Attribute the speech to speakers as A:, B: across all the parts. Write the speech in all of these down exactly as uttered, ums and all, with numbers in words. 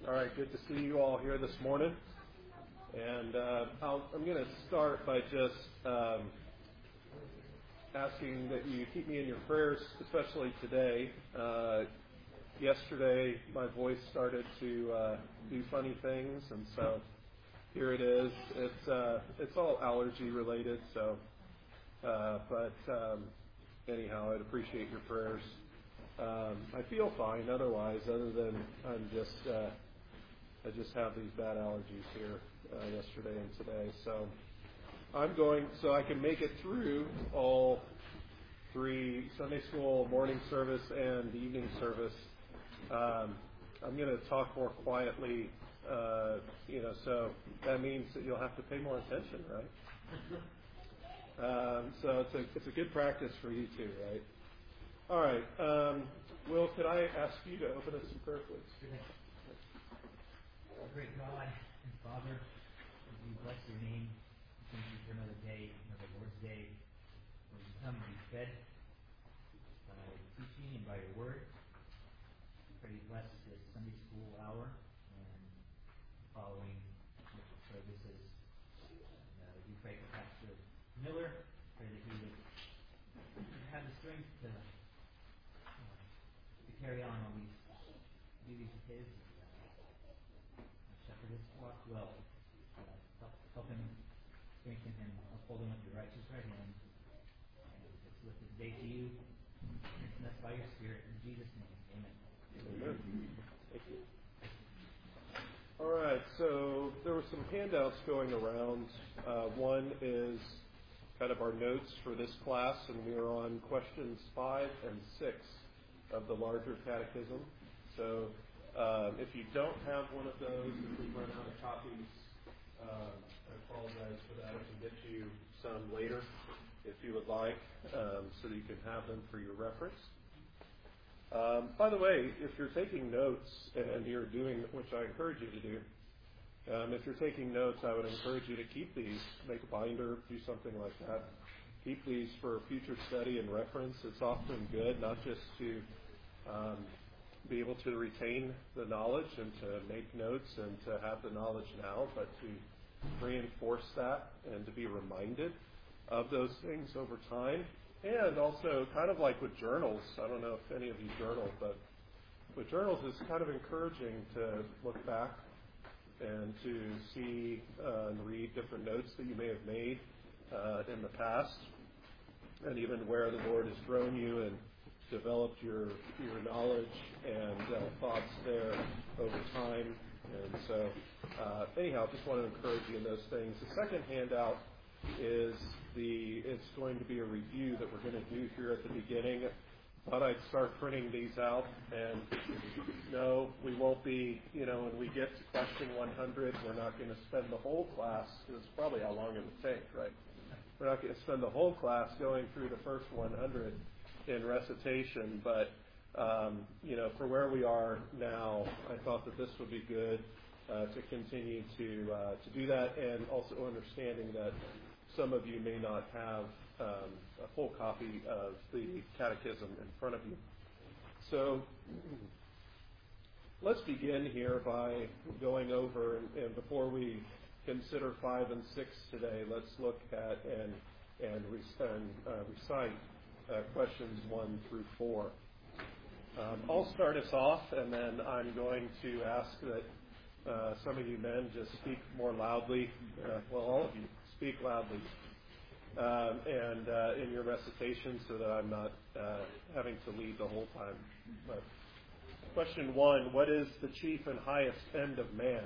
A: All right, good to see you all here this morning. And uh, I'll, I'm going to start by just um, asking that you keep me in your prayers, especially today. Uh, yesterday, my voice started to uh, do funny things, and so here it is. It's uh, it's all allergy related, so uh, but um, anyhow, I'd appreciate your prayers. Um, I feel fine otherwise, other than I'm just uh, I just have these bad allergies here uh, yesterday and today. So I'm going so I can make it through all three Sunday school, morning service, and evening service. Um, I'm going to talk more quietly, uh, you know. So that means that you'll have to pay more attention, right? Um, so it's a it's a good practice for you too, right? All right. Um, Will, could I ask you to open us in prayer, please?
B: Great God and Father, we bless your name. Thank you for another day, another Lord's Day, where we come to be fed by teaching and by your word. We pray you bless this Sunday school hour and following services. Uh, we pray for Pastor Miller. Pray that he would have the strength to, uh, to carry on all these duties of his. Shepherd his flock well. Uh, help, help him, strengthen him, uphold him with your righteous right hand. And let's lift this day to you. Strengthen us by your Spirit. In Jesus' name, amen.
A: Amen. Thank you. All right, so there were some handouts going around. Uh, one is kind of our notes for this class, and we are on questions five and six of the larger catechism. So um, if you don't have one of those, if we run out of copies, um, I apologize for that. I can get you some later if you would like, um, so that you can have them for your reference. Um, by the way, if you're taking notes and you're doing, which I encourage you to do, um, if you're taking notes, I would encourage you to keep these, make a binder, do something like that. Keep these for future study and reference. It's often good, not just to um, be able to retain the knowledge and to make notes and to have the knowledge now, but to reinforce that and to be reminded of those things over time. And also, kind of like with journals, I don't know if any of you journal, but with journals, it's kind of encouraging to look back and to see uh, and read different notes that you may have made uh, in the past, and even where the Lord has grown you and developed your your knowledge and uh, thoughts there over time. And so, uh, anyhow, just want to encourage you in those things. The second handout is the, it's going to be a review that we're going to do here at the beginning. Thought I'd start printing these out, and no, we won't be, you know, when we get to question one hundred, we're not going to spend the whole class, because it's probably how long it would take, right? We're not going to spend the whole class going through the first one hundred in recitation, but, um, you know, for where we are now, I thought that this would be good uh, to continue to uh, to do that, and also understanding that some of you may not have um, a full copy of the catechism in front of you. So let's begin here by going over, and, and before we consider five and six today, let's look at and and, re- and uh, recite uh, questions one through four. Um, I'll start us off, and then I'm going to ask that uh, some of you men just speak more loudly. Uh, well, all of you speak loudly um, and uh, in your recitation, so that I'm not uh, having to lead the whole time. But question one: what is the chief and highest end of man?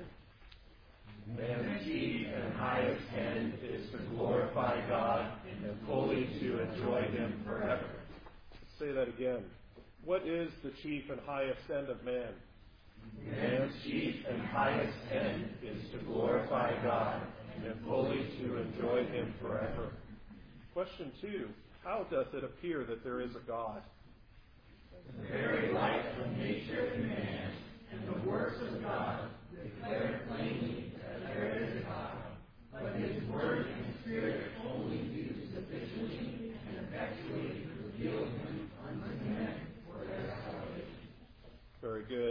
C: Man's chief and highest end is to glorify God and fully to enjoy Him forever.
A: Let's say that again. What is the chief and highest end of man?
C: Man's chief and highest end is to glorify God and fully to enjoy Him forever.
A: Question two: how does it appear that there is a God?
C: The very light of nature in man and the works of God declare plainly that there is a God, but His word and Spirit only do sufficiently and effectually reveal Him unto men for their salvation.
A: Very good. One more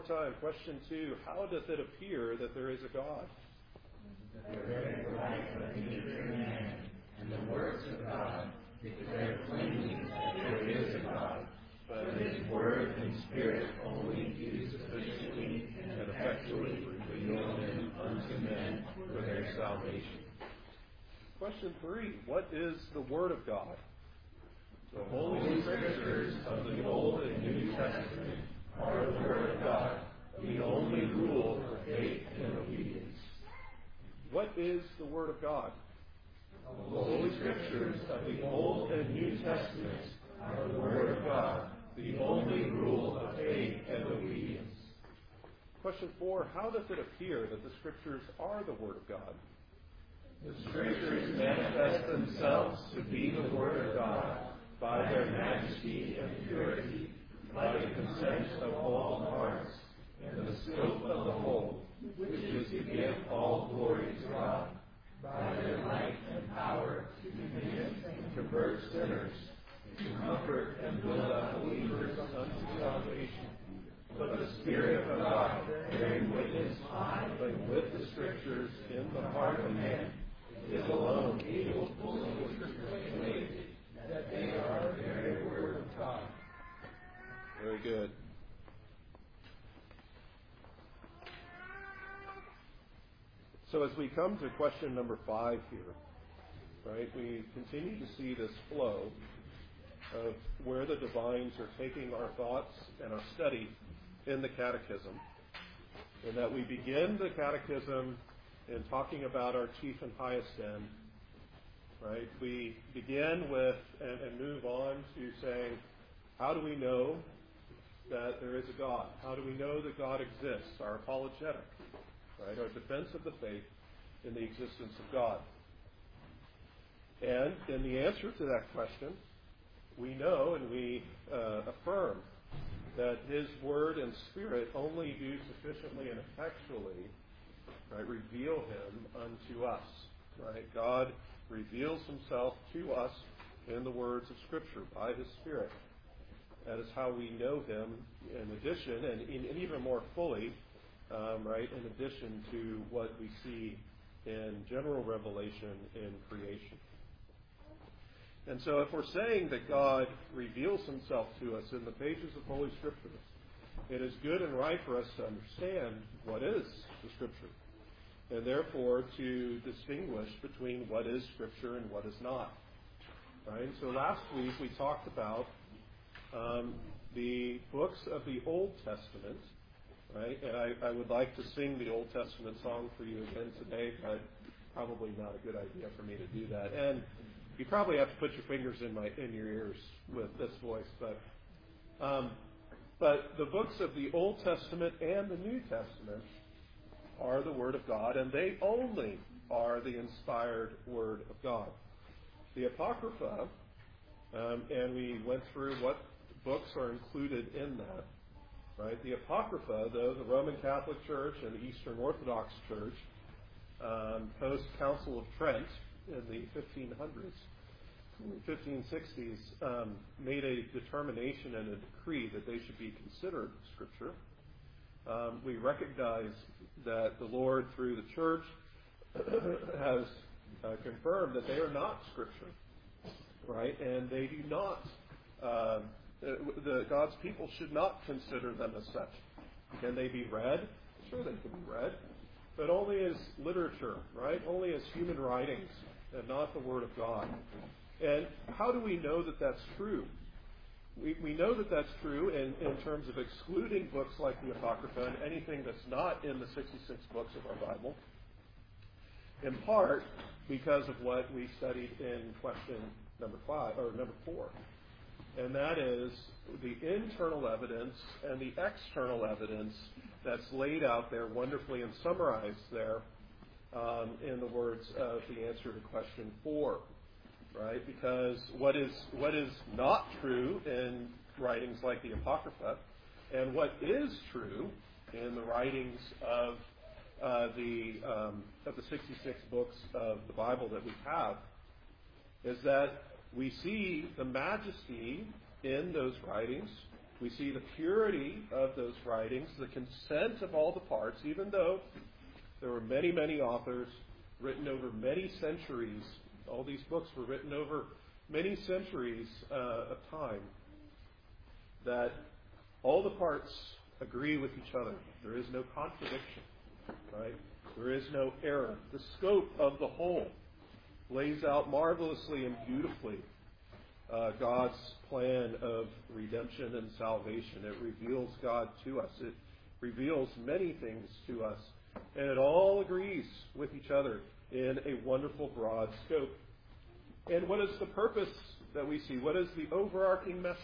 A: time. Question two, how doth it appear that there is a God?
C: The very life of nature and man, and the works of God declare plainly that there is a God, but His Word and Spirit only do sufficiently and effectually reveal Him unto men for their salvation.
A: Question three, what is the Word of God?
C: The Holy Scriptures of the Old and New Testament are the Word of God, the only rule for faith and obedience.
A: What is the Word of God?
C: The Holy Scriptures of the Old and New Testaments are the Word of God, the only rule of faith and obedience.
A: Question four, how does it appear that the Scriptures are the Word of God?
C: The Scriptures manifest themselves to be the Word of God by their majesty and purity, by the consent of all parts, and the scope of the whole, which is to give all glory to God, by their might and power to convince and convert sinners, to comfort and build up believers unto salvation. But the Spirit of God, bearing witness by with the Scriptures in the heart of man, is alone able fully to persuade that they are the very Word of God.
A: Very good. So as we come to question number five here, right, we continue to see this flow of where the divines are taking our thoughts and our study in the catechism, and that we begin the catechism in talking about our chief and highest end, right? We begin with and, and move on to saying, how do we know that there is a God? How do we know that God exists? Our apologetic, right? Our defense of the faith in the existence of God. And in the answer to that question, we know and we uh, affirm that His Word and Spirit only do sufficiently and effectually, right, reveal Him unto us. Right? God reveals Himself to us in the words of Scripture by His Spirit. That is how we know Him in addition, and, in, and even more fully, um, right, in addition to what we see in general revelation in creation. And so if we're saying that God reveals Himself to us in the pages of Holy Scriptures, it is good and right for us to understand what is the Scripture, and therefore to distinguish between what is Scripture and what is not. Right? So last week we talked about um, the books of the Old Testament, right? And I, I would like to sing the Old Testament song for you again today, but probably not a good idea for me to do that. And you probably have to put your fingers in my in your ears with this voice, but um, but the books of the Old Testament and the New Testament are the Word of God, and they only are the inspired Word of God. The Apocrypha, um, and we went through what books are included in that. Right? The Apocrypha, though, the Roman Catholic Church and the Eastern Orthodox Church, um, post-Council of Trent in the fifteen hundreds, fifteen sixties, um, made a determination and a decree that they should be considered Scripture. Um, we recognize that the Lord, through the Church, has uh, confirmed that they are not Scripture, right? And they do not, uh, the God's people should not consider them as such. Can they be read? Sure, they can be read, but only as literature, right? Only as human writings, and not the Word of God. And how do we know that that's true? We, we know that that's true in, in terms of excluding books like the Apocrypha and anything that's not in the sixty-six books of our Bible, in part because of what we studied in question number five or number four, and that is the internal evidence and the external evidence that's laid out there wonderfully and summarized there um, in the words of the answer to question four. Right? Because what is what is not true in writings like the Apocrypha, and what is true in the writings of uh, the um, of the sixty-six books of the Bible that we have, is that we see the majesty in those writings. We see the purity of those writings, the consent of all the parts, even though there were many, many authors written over many centuries. All these books were written over many centuries uh, of time, that all the parts agree with each other. There is no contradiction, right? There is no error. The scope of the whole lays out marvelously and beautifully uh, God's plan of redemption and salvation. It reveals God to us. It reveals many things to us. And it all agrees with each other in a wonderful broad scope. And what is the purpose that we see? What is the overarching message?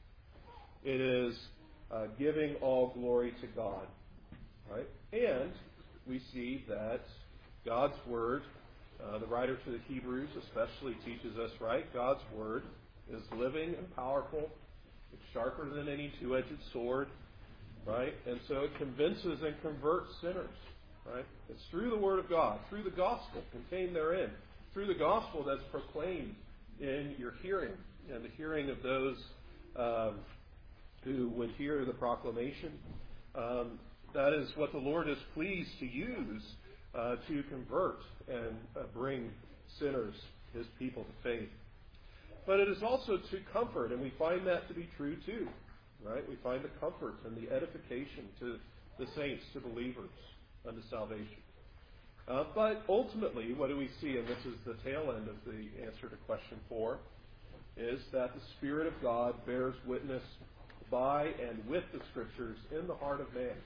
A: It is uh, giving all glory to God, right? And we see that God's Word, uh, the writer to the Hebrews especially teaches us, right? God's Word is living and powerful. It's sharper than any two-edged sword, right? And so it convinces and converts sinners, right? It's through the Word of God, through the gospel contained therein, through the gospel that's proclaimed in your hearing and the hearing of those um, who would hear the proclamation. Um, that is what the Lord is pleased to use uh, to convert and uh, bring sinners, His people, to faith. But it is also to comfort, and we find that to be true too, right? We find the comfort and the edification to the saints, to believers, unto salvation. Uh, but ultimately, what do we see, and this is the tail end of the answer to question four, is that the Spirit of God bears witness by and with the Scriptures in the heart of man.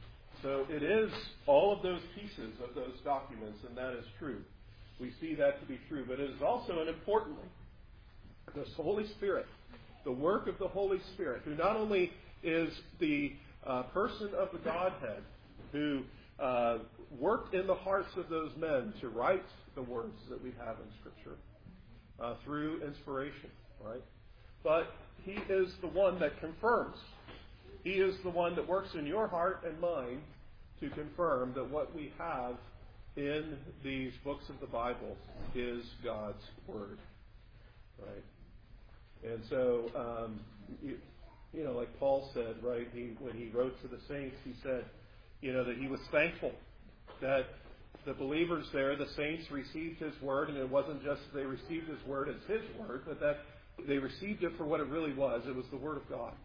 A: So it is all of those pieces of those documents, and that is true. We see that to be true. But it is also, and importantly, the Holy Spirit, the work of the Holy Spirit, who not only is the uh, person of the Godhead, who uh, worked in the hearts of those men to write the words that we have in Scripture uh, through inspiration, right? But He is the one that confirms. He is the one that works in your heart and mind to confirm that what we have in these books of the Bible is God's Word, right? And so, um, you, you know, like Paul said, right, he, when he wrote to the saints, he said, you know, that he was thankful that the believers there, the saints, received His Word, and it wasn't just they received His Word as His Word, but that they received it for what it really was. It was the Word of God.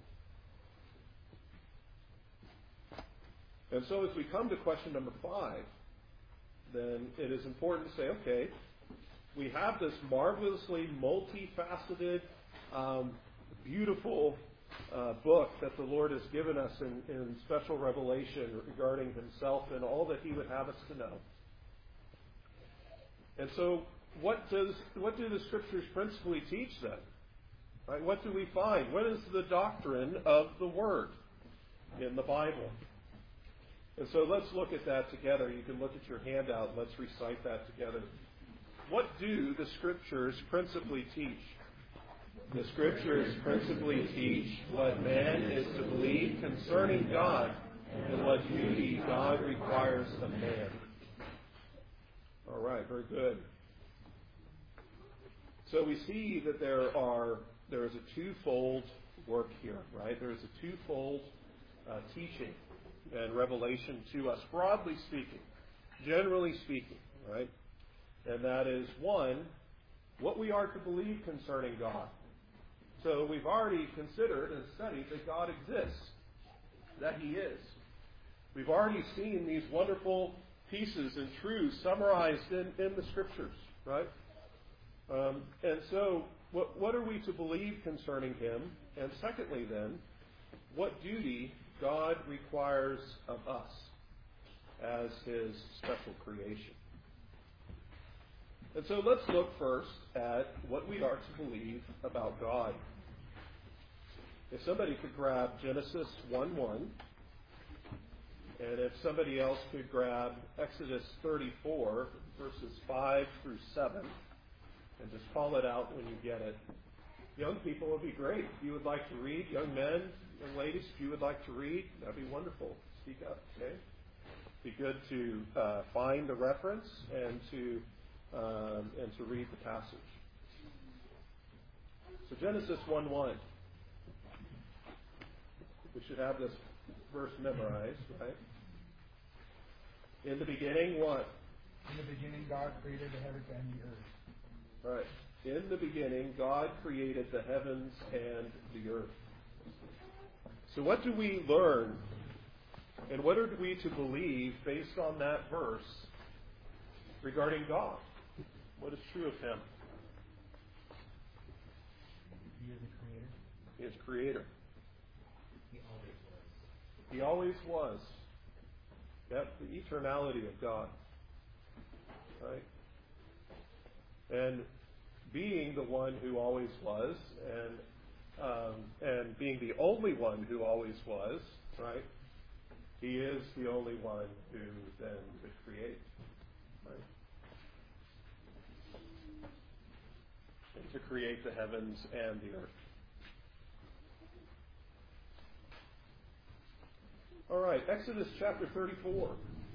A: And so as we come to question number five, then it is important to say, okay, we have this marvelously multifaceted, um, beautiful uh, book that the Lord has given us in, in special revelation regarding Himself and all that He would have us to know. And so what does what do the Scriptures principally teach then? Right? What do we find? What is the doctrine of the Word in the Bible? And so let's look at that together. You can look at your handout. Let's recite that together. What do the Scriptures principally teach? The Scriptures principally teach what man is to believe concerning God and what duty God requires of man. All right, very good. So we see that there are there is a twofold work here, right? There is a twofold uh, teaching and revelation to us, broadly speaking, generally speaking, right? And that is, one, what we are to believe concerning God. So we've already considered and studied that God exists, that He is. We've already seen these wonderful pieces and truths summarized in, in the Scriptures, right? Um, and so what, what are we to believe concerning Him? And secondly then, what duty God requires of us as His special creation. And so let's look first at what we are to believe about God. If somebody could grab Genesis one one, and if somebody else could grab Exodus thirty-four, verses five through seven, and just call it out when you get it. Young people would be great. If you would like to read, young men, young ladies, if you would like to read, that'd be wonderful. Speak up, okay? Be good to uh, find the reference and to um, and to read the passage. So Genesis one one. We should have this verse memorized, right? In the beginning, what?
D: In the beginning, God created the heavens and the earth.
A: Right. In the beginning, God created the heavens and the earth. So what do we learn, and what are we to believe based on that verse regarding God? What is true of Him?
B: He is the creator.
A: He is creator.
B: He always was.
A: He always was. Yep, the eternality of God. Right? And being the one who always was, and um, and being the only one who always was, right? He is the only one who then could create, right? And to create the heavens and the earth. All right, Exodus chapter thirty-four.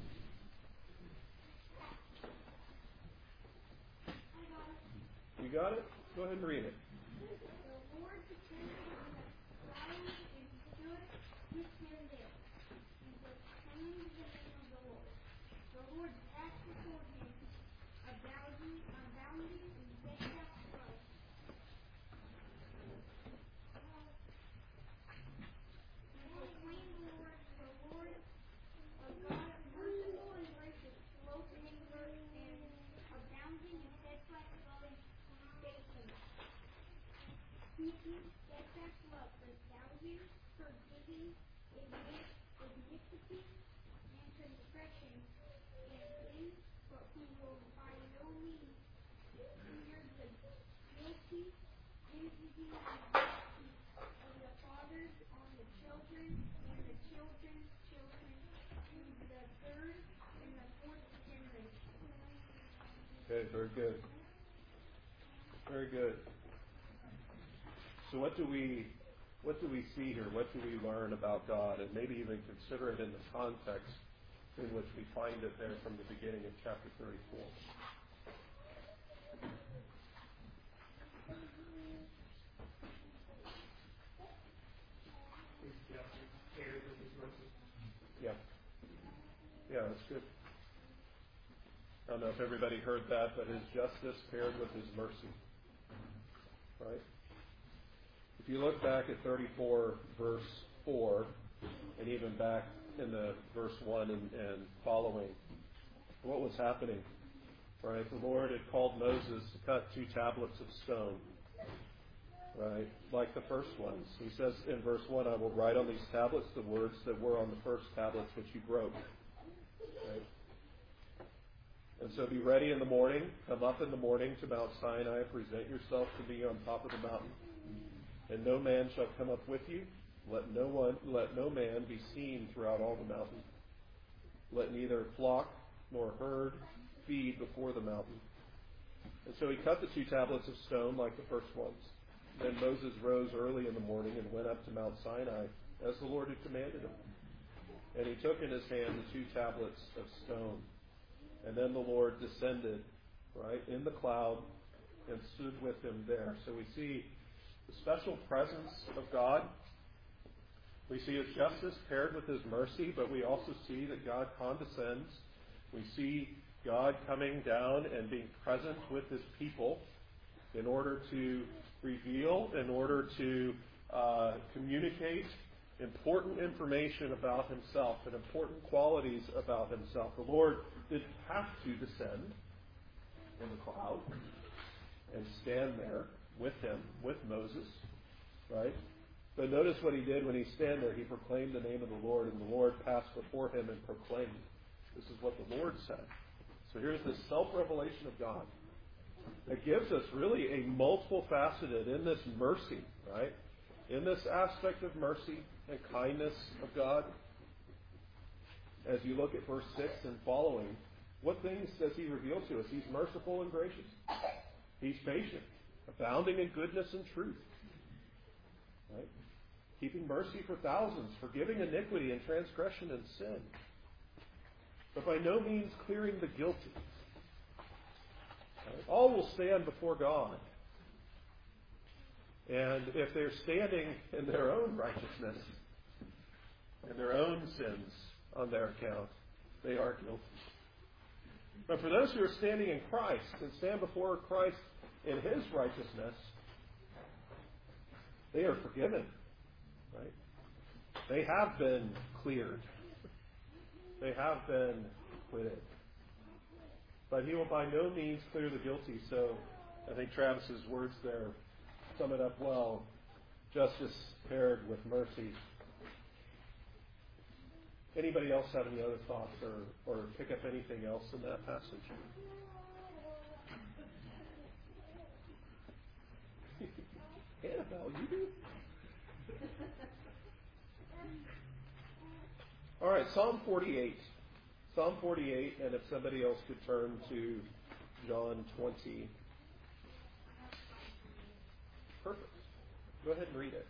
A: You got it? Go ahead and read it.
E: The Lord descended on the clouds and stood with him there, and proclaimed the name of the Lord. The Lord passed before him, abounding, abounding in steadfast love. And proclaimed the Lord, the Lord, a God merciful and gracious, slow to anger, and abounding in steadfast love and faithfulness, keeping steadfast love for thousands, forgiving iniquity and transgression and sin, but who will by no means hear the guilty, visiting the iniquity of the fathers on the children and the children's children, to the third and the fourth generation.
A: Okay, very good. Very good. So what do we what do we see here? What do we learn about God? And maybe even consider it in the context in which we find it there from the beginning of chapter thirty-four. Yeah. Yeah, that's good. I don't know if everybody heard that, but His justice paired with His mercy. Right? If you look back at thirty-four, verse four, and even back in the verse one and, and following, what was happening? Right? The Lord had called Moses to cut two tablets of stone. Right? Like the first ones. He says in verse one, I will write on these tablets the words that were on the first tablets which you broke. Right? And so be ready in the morning, come up in the morning to Mount Sinai, present yourself to me on top of the mountain. And no man shall come up with you. Let no one, let no man be seen throughout all the mountain. Let neither flock nor herd feed before the mountain. And so he cut the two tablets of stone like the first ones. Then Moses rose early in the morning and went up to Mount Sinai, as the Lord had commanded him. And he took in his hand the two tablets of stone. And then the Lord descended, right, in the cloud and stood with him there. So we see the special presence of God. We see His justice paired with His mercy, but we also see that God condescends. We see God coming down and being present with His people in order to reveal, in order to uh, communicate important information about Himself and important qualities about Himself. The Lord didn't have to descend in the cloud and stand there with him, with Moses, right? But notice what He did when He stand there. He proclaimed the name of the Lord, and the Lord passed before him and proclaimed. This is what the Lord said. So here's this self-revelation of God that gives us really a multiple faceted in this mercy, right? In this aspect of mercy and kindness of God. As you look at verse six and following, what things does He reveal to us? He's merciful and gracious. He's patient, abounding in goodness and truth. Right? Keeping mercy for thousands, forgiving iniquity and transgression and sin. But by no means clearing the guilty. Right? All will stand before God. And if they're standing in their own righteousness, and their own sins on their account, they are guilty. But for those who are standing in Christ and stand before Christ in His righteousness, they are forgiven. Right? They have been cleared. They have been acquitted. But He will by no means clear the guilty. So I think Travis's words there sum it up well. Justice paired with mercy. Anybody else have any other thoughts or, or pick up anything else in that passage? Annabelle, you do? All right, Psalm forty-eight. Psalm forty-eight, and if somebody else could turn to John twenty. Perfect. Go ahead and read it.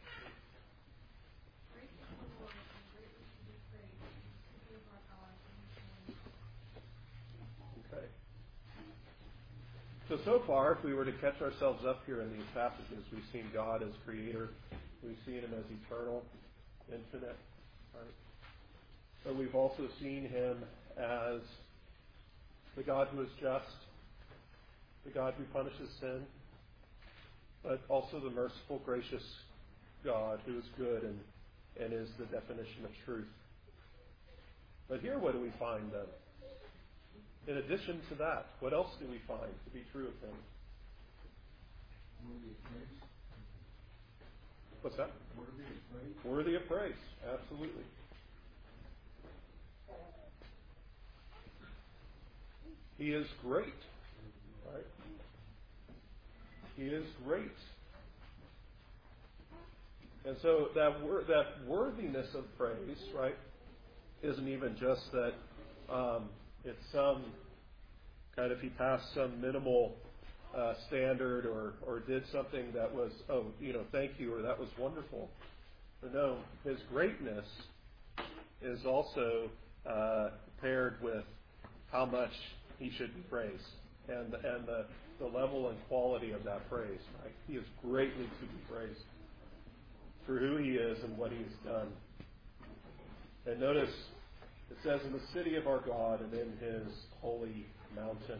A: Okay. So, so far, if we were to catch ourselves up here in these passages, we've seen God as creator. We've seen Him as eternal, infinite. Right? But we've also seen Him as the God who is just, the God who punishes sin, but also the merciful, gracious God who is good and, and is the definition of truth. But here, what do we find then? In addition to that, what else do we find to be true of Him?
C: Worthy of praise.
A: What's that?
C: Worthy of praise.
A: Worthy of praise, absolutely. He is great, right? He is great. And so that wor- that worthiness of praise, right, isn't even just that um, it's some kind of He passed some minimal uh, standard or, or did something that was, oh, you know, thank you, or that was wonderful. But no, His greatness is also uh, paired with how much He should be praised, and and the, the level and quality of that praise. Right? He is greatly to be praised for who He is and what He has done. And notice it says, in the city of our God and in His holy mountain.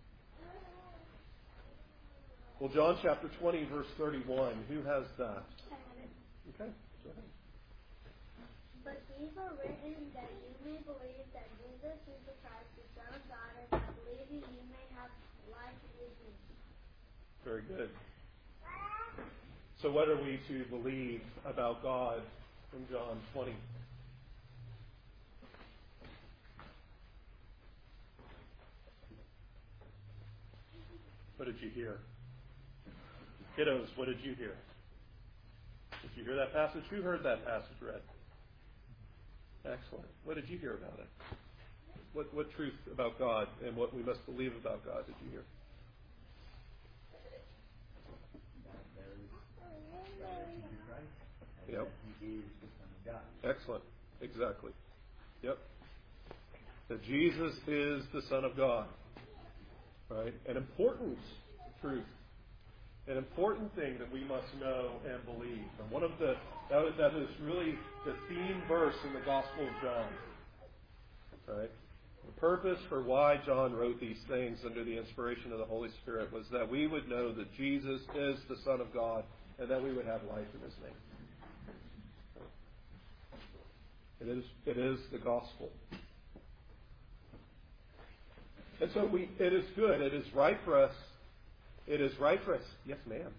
A: Well, John chapter twenty, verse thirty-one. Who has that? Okay, go ahead.
E: But these are written that you may believe that Jesus is the Christ, the Son of God, and that believing you may have life in His name.
A: Very good. So what are we to believe about God from John twenty? What did you hear? Kiddos, what did you hear? Did you hear that passage? Who heard that passage read? Excellent. What did you hear about it? What what truth about God and what we must believe about God did you hear? Yep. Excellent. Exactly. Yep. That Jesus is the Son of God. Right? An important truth. An important thing that we must know and believe. And one of the that, was, that is really the theme verse in the Gospel of John. Right? The purpose for why John wrote these things under the inspiration of the Holy Spirit was that we would know that Jesus is the Son of God and that we would have life in His name. It is, it is the gospel. And so we, it is good. It is right for us. It is right for us. Yes, ma'am.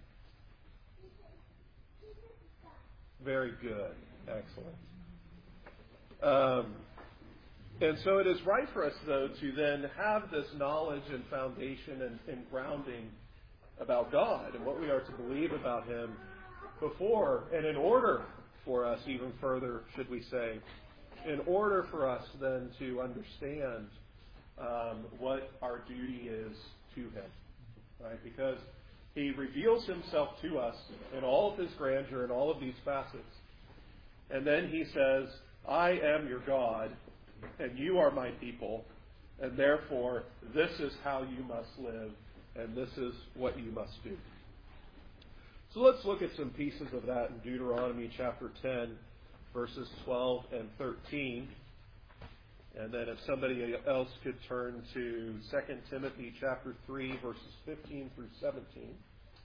A: Very good. Excellent. Um, and so it is right for us, though, to then have this knowledge and foundation and, and grounding about God and what we are to believe about Him before and in order for us, even further, should we say, in order for us then to understand um, what our duty is to Him, right? Because He reveals Himself to us in all of His grandeur and all of these facets. And then He says, I am your God, and you are my people, and therefore this is how you must live, and this is what you must do. So let's look at some pieces of that in Deuteronomy chapter ten, verses twelve and thirteen. And then if somebody else could turn to Second Timothy chapter three, verses fifteen through seventeen.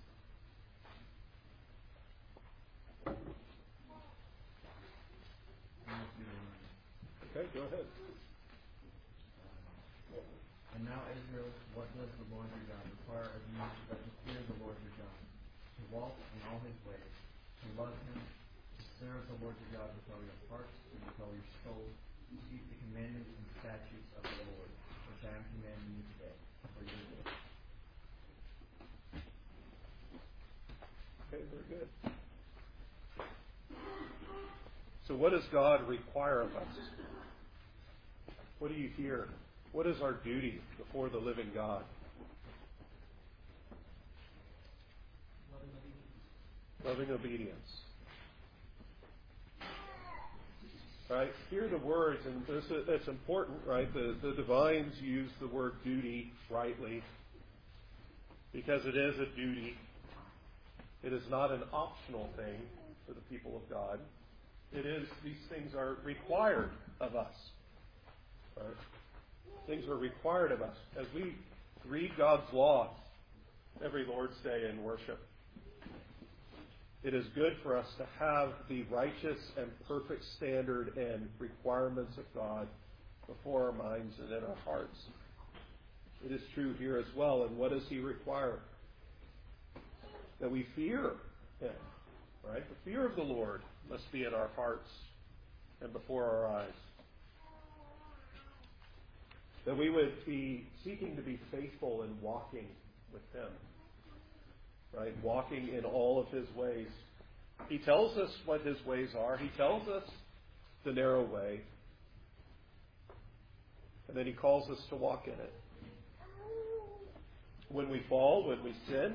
A: Okay, go ahead.
F: And now, Israel, what does the Lord your God require of you but to fear the Lord your God, to walk in all his ways, to love him, to serve the Lord your God with all your heart and with all your soul, to keep the commandments and statutes of the Lord, which I am commanding you today, for your good.
A: Okay, very good. So what does God require of us? What do you hear? What is our duty before the living God? Loving obedience. Right? Hear the words, and this, it's important, right? The, the divines use the word duty rightly because it is a duty. It is not an optional thing for the people of God. It is, these things are required of us. Right? Things are required of us. As we read God's law every Lord's Day in worship, it is good for us to have the righteous and perfect standard and requirements of God before our minds and in our hearts. It is true here as well. And what does He require? That we fear Him. Right? The fear of the Lord must be in our hearts and before our eyes. That we would be seeking to be faithful in walking with Him. Right? Walking in all of His ways. He tells us what His ways are. He tells us the narrow way. And then He calls us to walk in it. When we fall, when we sin,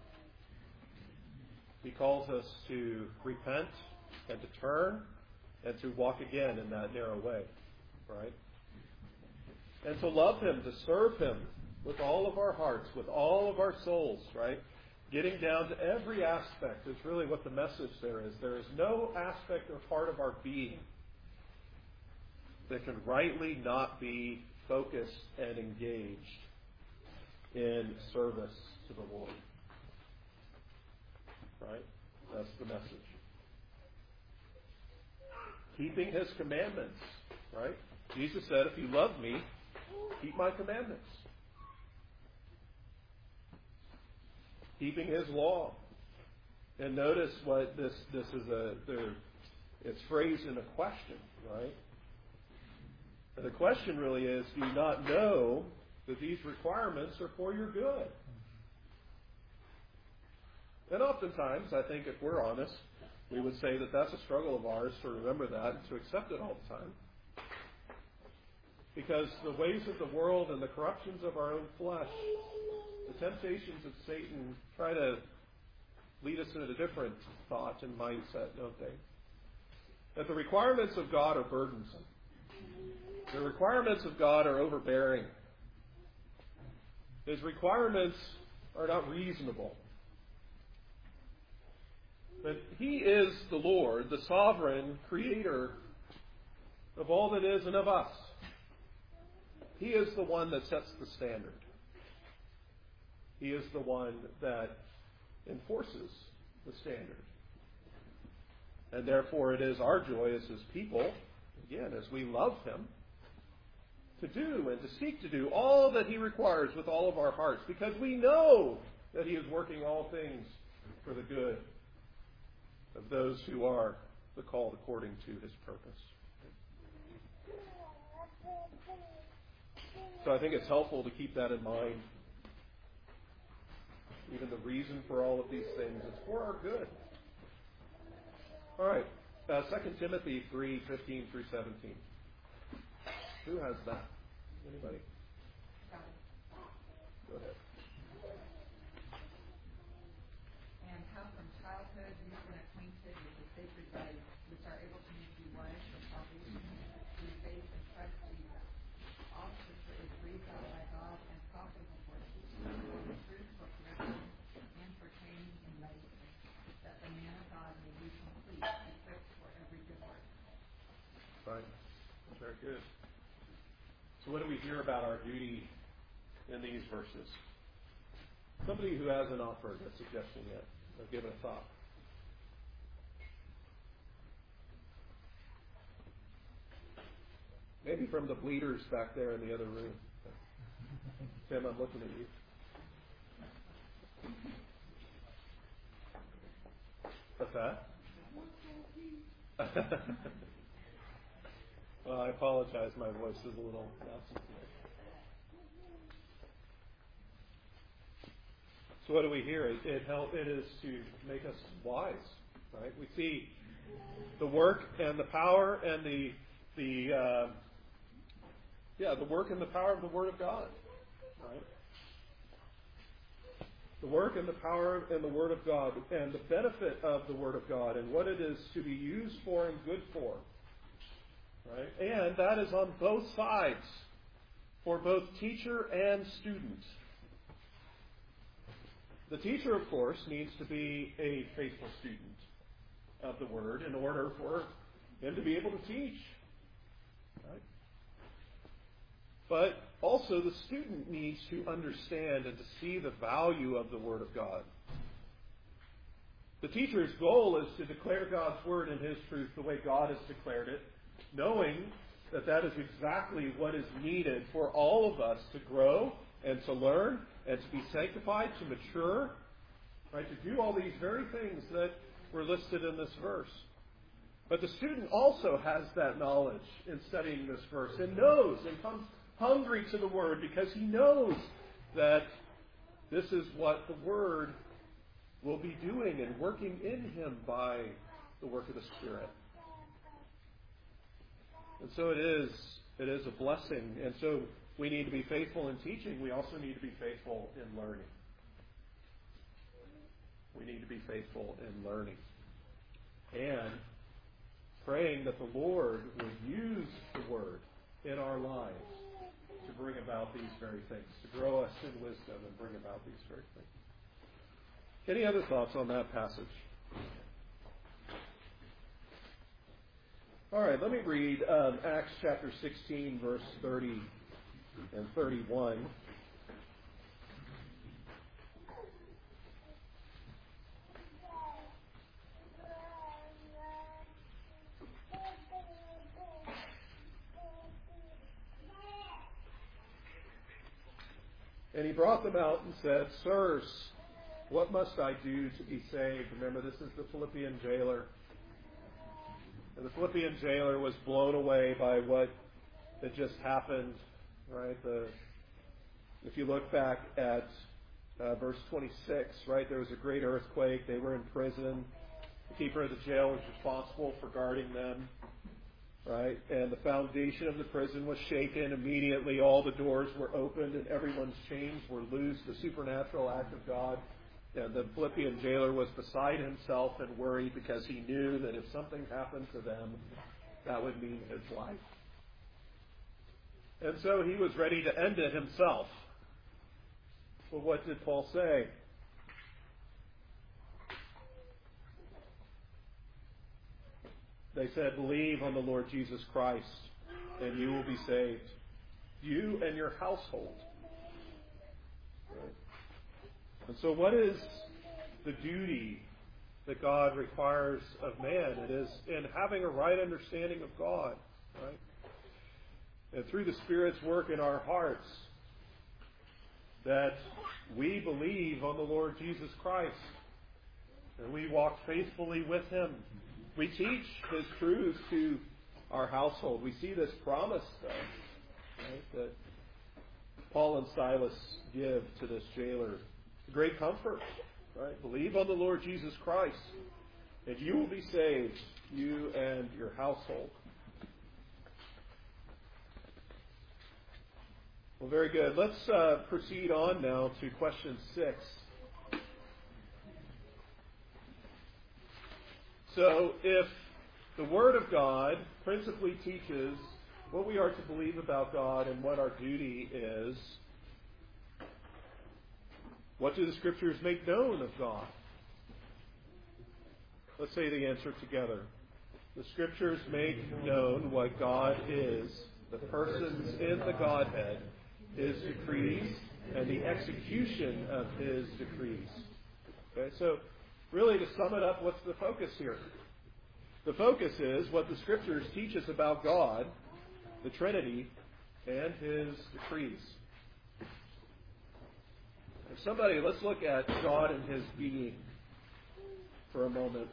A: He calls us to repent and to turn and to walk again in that narrow way. Right? And to love Him, to serve Him with all of our hearts, with all of our souls, right? Getting down to every aspect is really what the message there is. There is no aspect or part of our being that can rightly not be focused and engaged in service to the Lord. Right? That's the message. Keeping His commandments, right? Jesus said, if you love me, keep my commandments. Keeping His law. And notice what this this is a there it's phrased in a question, right? And the question really is, do you not know that these requirements are for your good? And oftentimes, I think if we're honest, we would say that that's a struggle of ours to remember that and to accept it all the time. Because the ways of the world and the corruptions of our own flesh, the temptations of Satan try to lead us into a different thought and mindset, don't they? That the requirements of God are burdensome. The requirements of God are overbearing. His requirements are not reasonable. But He is the Lord, the sovereign creator of all that is and of us. He is the one that sets the standard. He is the one that enforces the standard. And therefore it is our joy as His people, again, as we love Him, to do and to seek to do all that He requires with all of our hearts, because we know that He is working all things for the good of those who are the called according to His purpose. So I think it's helpful to keep that in mind. Even the reason for all of these things is for our good. All right. Uh, Second Timothy three, fifteen through seventeen. Who has that? Anybody? Go ahead.
G: And how from childhood you've been acquainted with the sacred rites which are able to make you wise for salvation through faith in Christ Jesus. All Scripture is breathed out by God and profitable for teaching, for reproof, for correction, and for training in righteousness, that the man of God may be complete, equipped for every good work.
A: Right? Very good. So what do we hear about our duty in these verses? Somebody who hasn't offered a suggestion yet, or given a thought. Maybe from the bleeders back there in the other room. Tim, I'm looking at you. What's that? Well, I apologize. My voice is a little raspy today. So what do we hear? It, it help. It is to make us wise, right? We see the work and the power and the the uh, yeah the work and the power of the Word of God, right? The work and the power and the Word of God and the benefit of the Word of God and what it is to be used for and good for. Right? And that is on both sides, for both teacher and student. The teacher, of course, needs to be a faithful student of the Word in order for him to be able to teach. Right? But also the student needs to understand and to see the value of the Word of God. The teacher's goal is to declare God's Word and His truth the way God has declared it, knowing that that is exactly what is needed for all of us to grow and to learn and to be sanctified, to mature, right, to do all these very things that were listed in this verse. But the student also has that knowledge in studying this verse and knows and comes hungry to the Word because he knows that this is what the Word will be doing and working in him by the work of the Spirit. And so it is, it is a blessing. And so we need to be faithful in teaching. We also need to be faithful in learning. We need to be faithful in learning. And praying that the Lord would use the Word in our lives to bring about these very things, to grow us in wisdom and bring about these very things. Any other thoughts on that passage? All right, let me read um, Acts chapter sixteen, verse thirty and thirty-one. And he brought them out and said, Sirs, what must I do to be saved? Remember, this is the Philippian jailer. And the Philippian jailer was blown away by what had just happened, right? The, if you look back at uh, verse twenty-six, right, there was a great earthquake. They were in prison. The keeper of the jail was responsible for guarding them, right? And the foundation of the prison was shaken. Immediately all the doors were opened and everyone's chains were loosed. The supernatural act of God. And the Philippian jailer was beside himself and worried because he knew that if something happened to them, that would mean his life. And so he was ready to end it himself. Well, what did Paul say? They said, believe on the Lord Jesus Christ, and you will be saved. You and your household. Right? And so what is the duty that God requires of man? It is in having a right understanding of God, right? And through the Spirit's work in our hearts, that we believe on the Lord Jesus Christ, and we walk faithfully with Him. We teach His truths to our household. We see this promise, though, right, that Paul and Silas give to this jailer. Great comfort, right? Believe on the Lord Jesus Christ, and you will be saved, you and your household. Well, very good. Let's uh, proceed on now to question six. So, if the Word of God principally teaches what we are to believe about God and what our duty is, what do the Scriptures make known of God? Let's say the answer together. The Scriptures make known what God is, the persons in the Godhead, His decrees, and the execution of His decrees. Okay, so really to sum it up, what's the focus here? The focus is what the Scriptures teach us about God, the Trinity, and His decrees. And somebody, let's look at God and His being for a moment.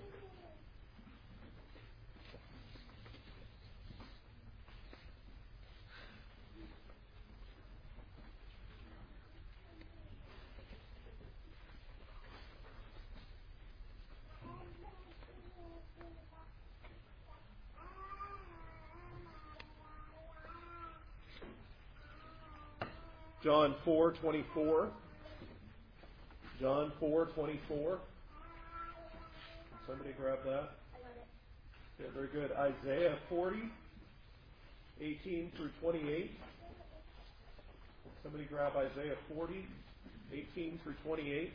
A: John four twenty-four. John four twenty-four. Somebody grab that. Okay, very good. Isaiah forty, eighteen through twenty-eight. Somebody grab Isaiah forty, eighteen through twenty-eight.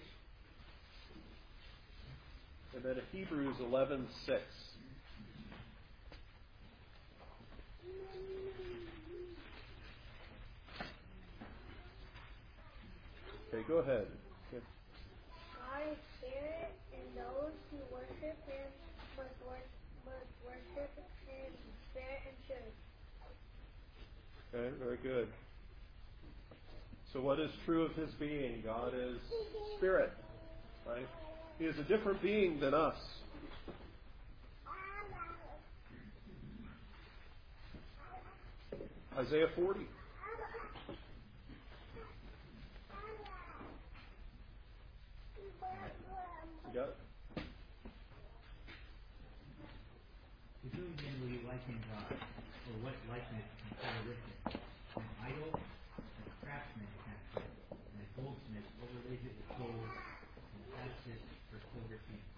A: And then Hebrews eleven six. Okay, go ahead. Okay.
E: God is spirit, and those who worship Him must, wor- must worship Him in spirit and truth.
A: Okay, very good. So what is true of His being? God is spirit, right? He is a different being than us. Isaiah forty. You got it?
B: To whom then will you liken God, or what likeness compare with Him? An idol, a craftsman cast it, and a goldsmith overlays it with gold, and casts it for silver things.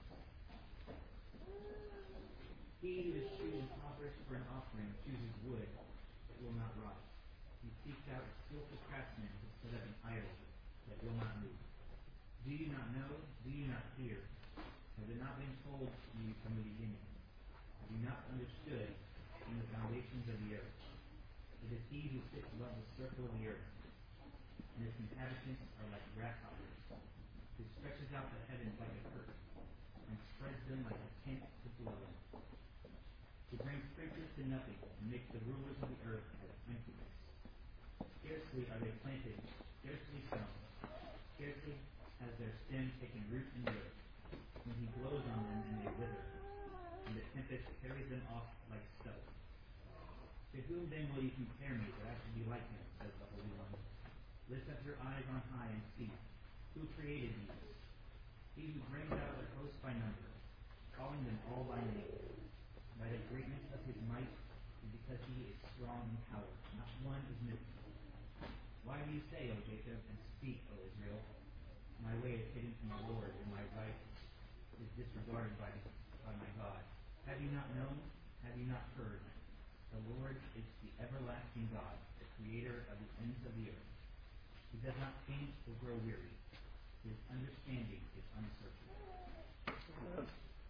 B: He who is true and impoverished for an offering chooses wood that will not rot. He seeks out a skillful craftsman to set up an idol that will not move. Do you not know? Do you not fear? Has it not been told to you from the beginning? Have you not understood from the foundations of the earth? It is He who sits above the circle of the earth, and its inhabitants are like grasshoppers, who stretches out the heavens like a curtain, and spreads them like a tent to dwell in. He brings princes to nothing, and makes the rulers of the earth as emptiness. Scarcely are they planted, scarcely sown, scarcely has their stem taken root in the earth. When He blows on them, and they wither, and the tempest carries them off like stubble. To whom then will you compare me, that I should be like Him, says the Holy One? Lift up your eyes on high and see. Who created these? He who brings out their hosts by number, calling them all by name. By the greatness of His might, and because He is strong in power, not one is missing. Why do you say, O Jacob, and speak, O Israel? My way is hidden from the Lord, and my right is disregarded by, by my God. Have you not known? Have you not heard? The Lord is the everlasting God, the creator of the ends of the earth. He does not faint or grow weary. His understanding is unsearchable.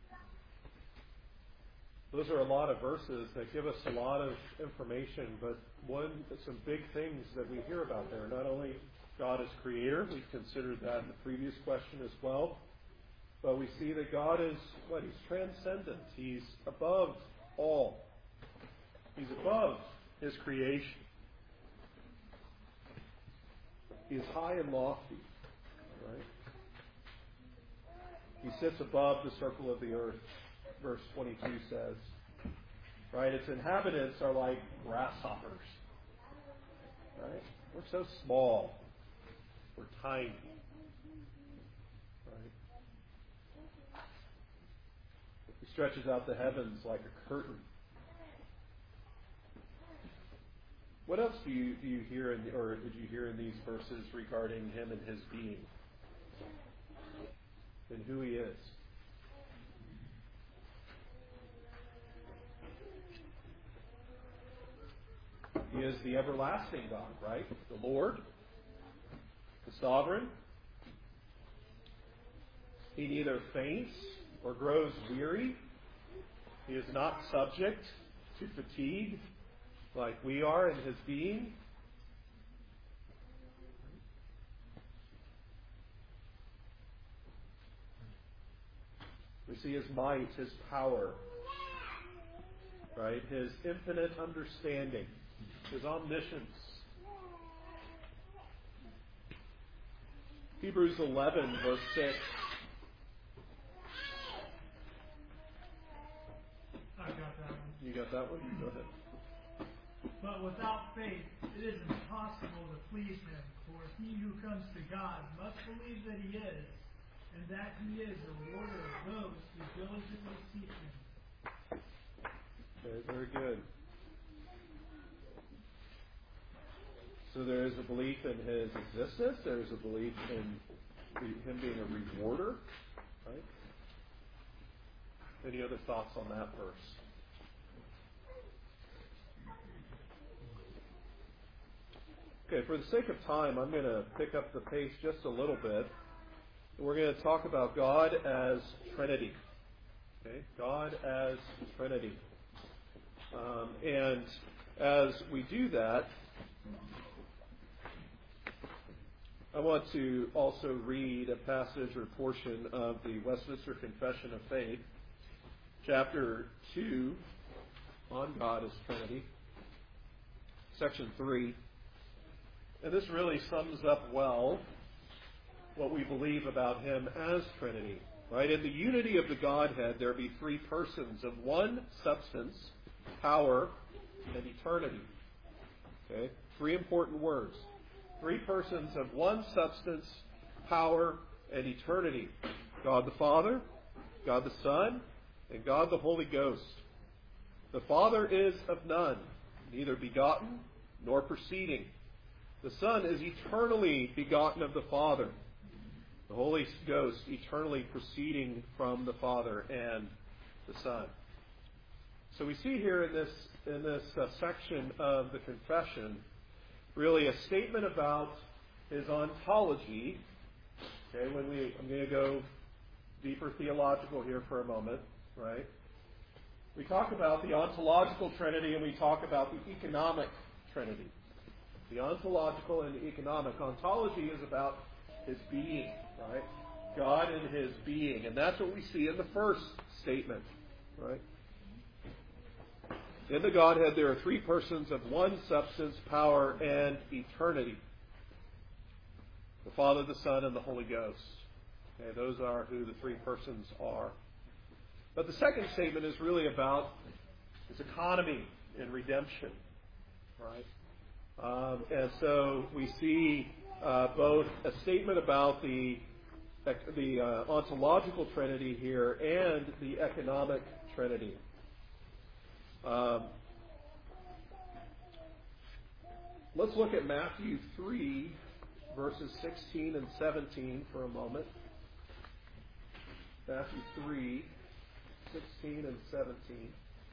A: Those are a lot of verses that give us a lot of information, but one, some big things that we hear about there. Not only God as creator, we've considered that in the previous question as well, but we see that God is, what, He's transcendent. He's above all. He's above His creation. He is high and lofty, right? He sits above the circle of the earth, verse twenty-two says. Right? Its inhabitants are like grasshoppers. Right? We're so small. We're tiny. Right? He stretches out the heavens like a curtain. What else do you do you hear in, or did you hear in these verses regarding Him and His being? And who He is? He is the everlasting God, right? The Lord, the sovereign. He neither faints or grows weary. He is not subject to fatigue like we are in his being. We see his might, his power, right? His infinite understanding, his omniscience. Hebrews eleven, verse six.
C: I got that one.
A: You got that one? Go ahead.
C: But without faith, it is impossible to please him. For he who comes to God must believe that he is, and that he is a rewarder of those who diligently seek him.
A: Okay, very good. So there is a belief in his existence. There is a belief in him being a rewarder. Right? Any other thoughts on that verse? Okay, for the sake of time, I'm going to pick up the pace just a little bit. We're going to talk about God as Trinity. Okay, God as Trinity. Um, and as we do that, I want to also read a passage or portion of the Westminster Confession of Faith, chapter two, on God as Trinity, section three. And this really sums up well what we believe about him as Trinity. Right? In the unity of the Godhead, there be three persons of one substance, power, and eternity. Okay? Three important words. Three persons of one substance, power, and eternity. God the Father, God the Son, and God the Holy Ghost. The Father is of none, neither begotten nor proceeding. The Son is eternally begotten of the Father. The Holy Ghost eternally proceeding from the Father and the Son. So we see here in this in this uh, section of the confession really a statement about his ontology. Okay, when we I'm going to go deeper theological here for a moment, right? We talk about the ontological Trinity and we talk about the economic Trinity. The ontological and the economic. Ontology is about his being, right? God in his being. And that's what we see in the first statement, right? In the Godhead, there are three persons of one substance, power, and eternity. The Father, the Son, and the Holy Ghost. Okay, those are who the three persons are. But the second statement is really about his economy in redemption, right? Um, and so we see uh, both a statement about the the uh, ontological Trinity here and the economic Trinity. Um, let's look at Matthew three, verses sixteen and seventeen for a moment. Matthew three, sixteen and seventeen.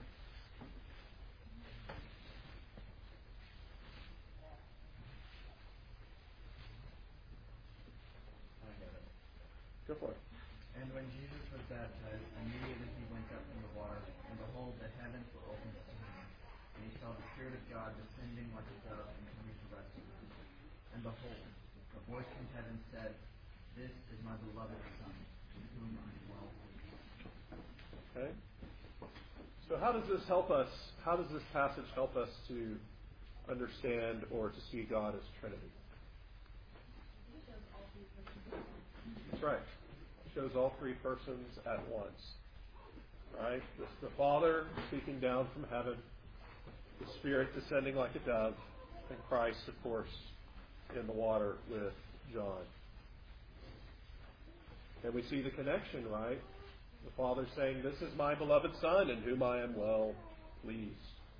A: Go for it.
F: And when Jesus was baptized, immediately he went up from the water, and behold, the heavens were opened to him. And he saw the Spirit of God descending like a dove and coming to rest on him. And behold, a voice from heaven said, "This is my beloved Son, with whom I am well pleased."
A: Okay. So how does this help us? How does this passage help us to understand or to see God as Trinity? That's right. Shows all three persons at once. Right? The Father speaking down from heaven, the Spirit descending like a dove, and Christ, of course, in the water with John. And we see the connection, right? The Father saying, "This is my beloved Son, in whom I am well pleased."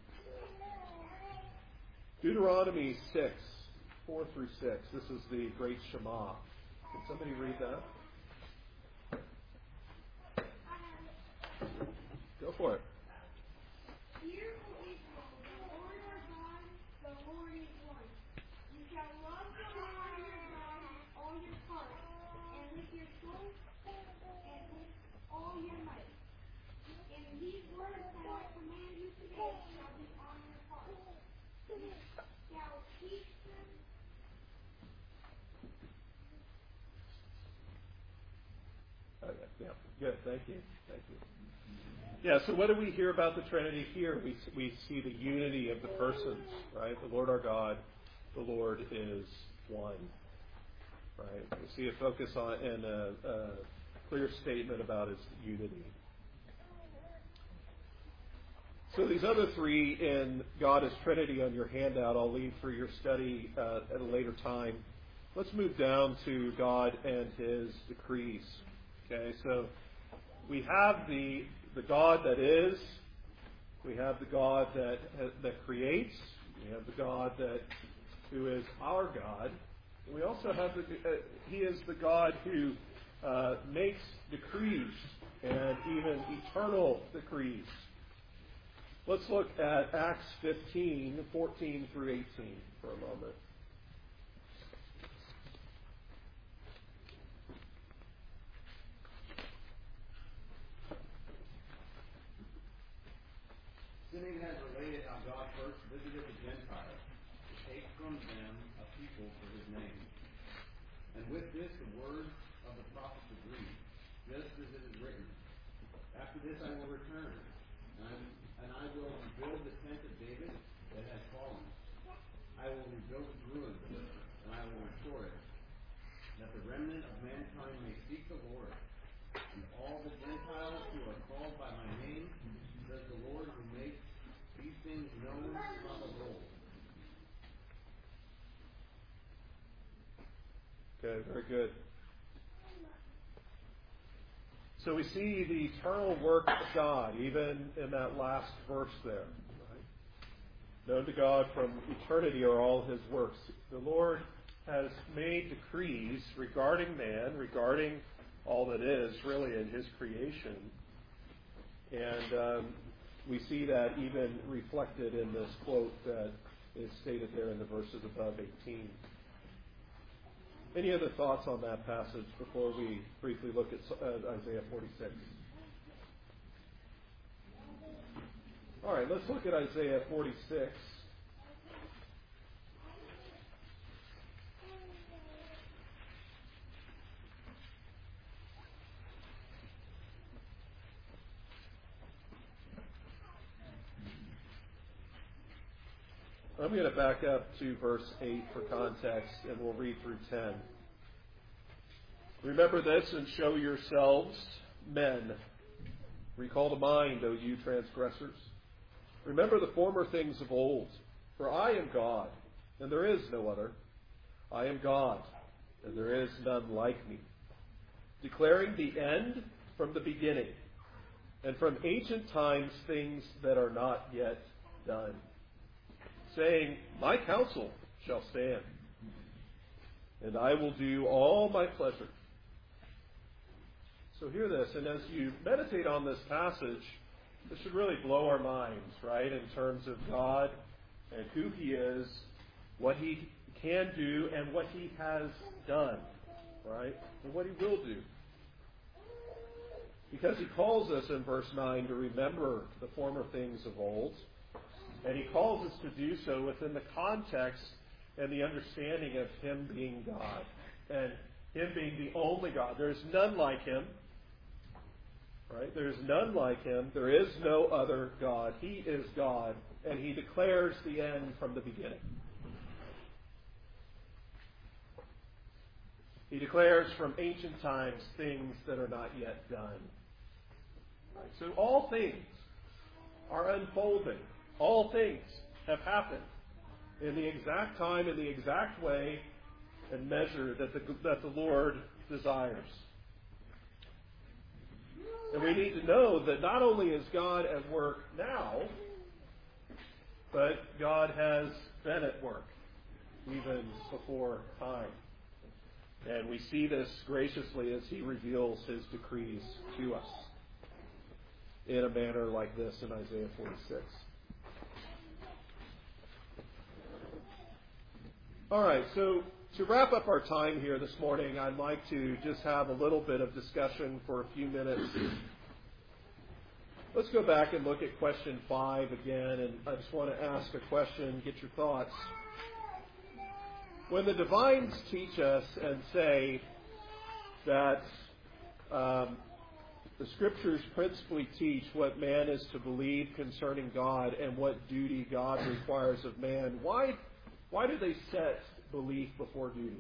A: Deuteronomy six, four through six. This is the great Shema. Can somebody read that? Go for it.
E: Hear, O Israel, the Lord our God, the Lord is one. You shall love the Lord your God with all your heart, and with your soul, and with all your might. And these words
A: Yeah, good. Thank you. Thank you. Yeah, so what do we hear about the Trinity here? We we see the unity of the persons, right? The Lord our God, the Lord is one, right? We see a focus on and a, a clear statement about His unity. So these other three in God as Trinity on your handout, I'll leave for your study uh, at a later time. Let's move down to God and His decrees. Okay, so we have the the God that is, we have the God that that creates, we have the God that who is our God, and we also have the uh, He is the God who uh, makes decrees and even eternal decrees. Let's look at Acts fifteen, fourteen through eighteen for a moment.
H: Simeon has related how God first visited the Gentiles to take from them a people for His name. And with this the words of the prophets agree, just as it is written. After this I will return, and I, and I will rebuild the tent of David that has fallen. I will rebuild its ruins, and I will restore it, that the remnant of mankind may seek the Lord. And all the Gentiles who are called by my name, says the Lord, who makes these things known from of old.
A: Okay, very good. So we see the eternal work of God, even in that last verse there. Right? Known to God from eternity are all His works. The Lord has made decrees regarding man, regarding all that is really in His creation. And um, we see that even reflected in this quote that is stated there in the verses above eighteen. Any other thoughts on that passage before we briefly look at uh, Isaiah forty-six? All right, let's look at Isaiah forty-six. I'm going to back up to verse eight for context, and we'll read through ten. Remember this and show yourselves men. Recall to mind, O you transgressors. Remember the former things of old. For I am God, and there is no other. I am God, and there is none like me. Declaring the end from the beginning, and from ancient times things that are not yet done. Saying, my counsel shall stand, and I will do all my pleasure. So hear this, and as you meditate on this passage, this should really blow our minds, right, in terms of God and who He is, what He can do, and what He has done, right, and what He will do. Because He calls us in verse nine to remember the former things of old. And He calls us to do so within the context and the understanding of Him being God. And Him being the only God. There is none like Him. Right? There is none like Him. There is no other God. He is God. And He declares the end from the beginning. He declares from ancient times things that are not yet done. Right? So all things are unfolding. All things have happened in the exact time, in the exact way and measure that the, that the Lord desires. And we need to know that not only is God at work now, but God has been at work even before time. And we see this graciously as He reveals His decrees to us in a manner like this in Isaiah forty-six. All right, so to wrap up our time here this morning, I'd like to just have a little bit of discussion for a few minutes. Let's go back and look at question five again, and I just want to ask a question, get your thoughts. When the divines teach us and say that um, the Scriptures principally teach what man is to believe concerning God and what duty God requires of man. Why, why do they set belief before duty?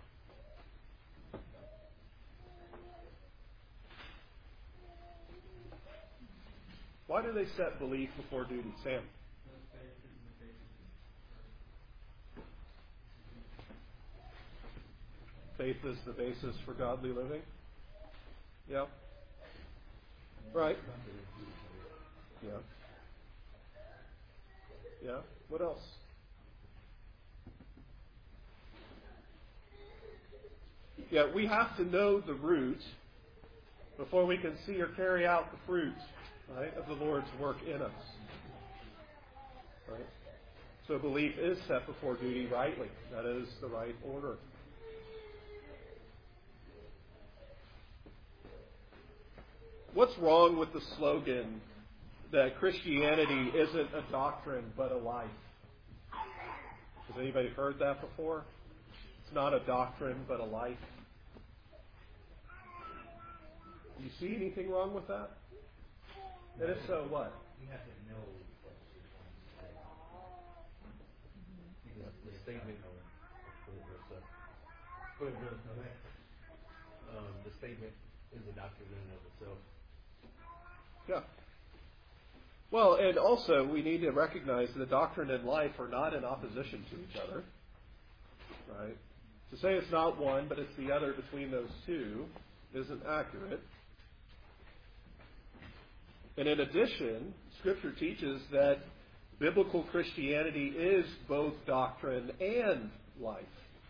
A: Why do they set belief before duty? Sam? Faith is the basis for godly living? Yeah. Right. Yeah. Yeah. What else? Yeah, we have to know the root before we can see or carry out the fruit, right, of the Lord's work in us. Right? So belief is set before duty rightly. That is the right order. What's wrong with the slogan that Christianity isn't a doctrine but a life? Has anybody heard that before? It's not a doctrine but a life. Do you see anything wrong with that? And if so, what?
B: You have to know what you're going to say. Because the statement,
I: Go ahead, brother. Um, the statement is a doctrine in and of itself.
A: Yeah. Well, and also we need to recognize that doctrine and life are not in opposition to each other. Right? To say it's not one, but it's the other between those two isn't accurate. And in addition, Scripture teaches that biblical Christianity is both doctrine and life.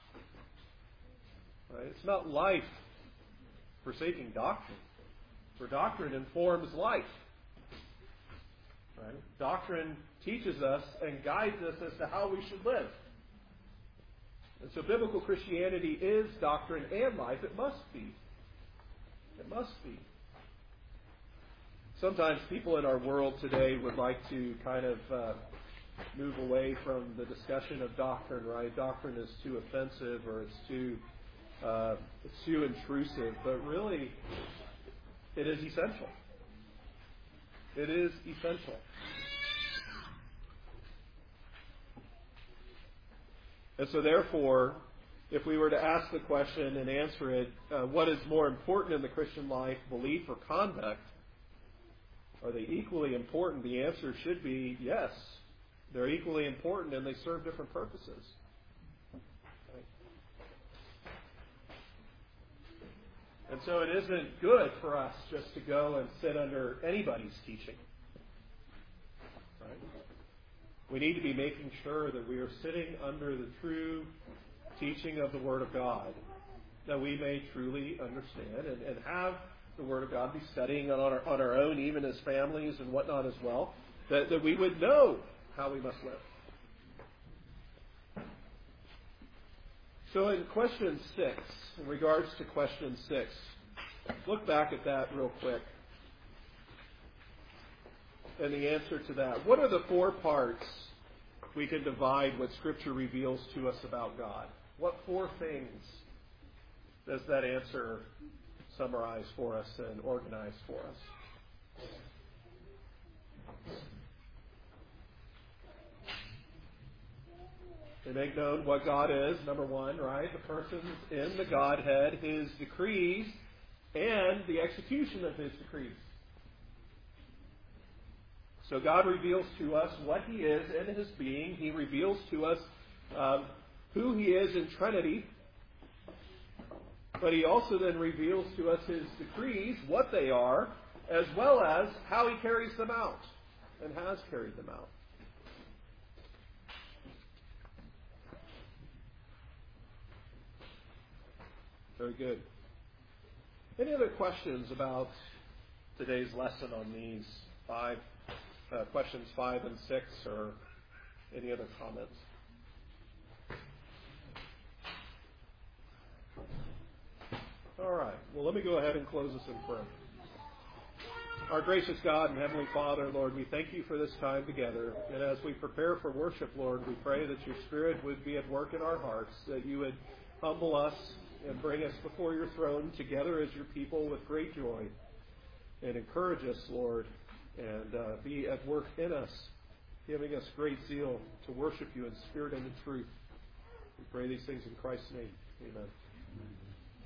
A: Right? It's not life forsaking doctrine. For doctrine informs life. Right? Doctrine teaches us and guides us as to how we should live. And so biblical Christianity is doctrine and life. It must be. It must be. Sometimes people in our world today would like to kind of uh, move away from the discussion of doctrine, right? Doctrine is too offensive or it's too uh, it's too intrusive. But really, it is essential. It is essential. And so therefore, if we were to ask the question and answer it, uh, what is more important in the Christian life, belief or conduct? Are they equally important? The answer should be yes. They're equally important and they serve different purposes. Right? And so it isn't good for us just to go and sit under anybody's teaching. Right? We need to be making sure that we are sitting under the true teaching of the Word of God, that we may truly understand and, and have the Word of God, be studying on our, on our own, even as families and whatnot as well, that, that we would know how we must live. So in question six, in regards to question six, look back at that real quick. And the answer to that. What are the four parts we can divide what Scripture reveals to us about God? What four things does that answer summarize for us and organize for us? They make known what God is, number one, right? The persons in the Godhead, His decrees, and the execution of His decrees. So God reveals to us what He is in His being. He reveals to us um, who He is in Trinity. But He also then reveals to us His decrees, what they are, as well as how He carries them out and has carried them out. Very good. Any other questions about today's lesson on these five uh, questions five and six, or any other comments? All right. Well, let me go ahead and close this in prayer. Our gracious God and Heavenly Father, Lord, we thank You for this time together. And as we prepare for worship, Lord, we pray that Your Spirit would be at work in our hearts, that You would humble us and bring us before Your throne together as Your people with great joy. and encourage us, Lord, and uh, be at work in us, giving us great zeal to worship you in spirit and in truth. We pray these things in Christ's name. Amen.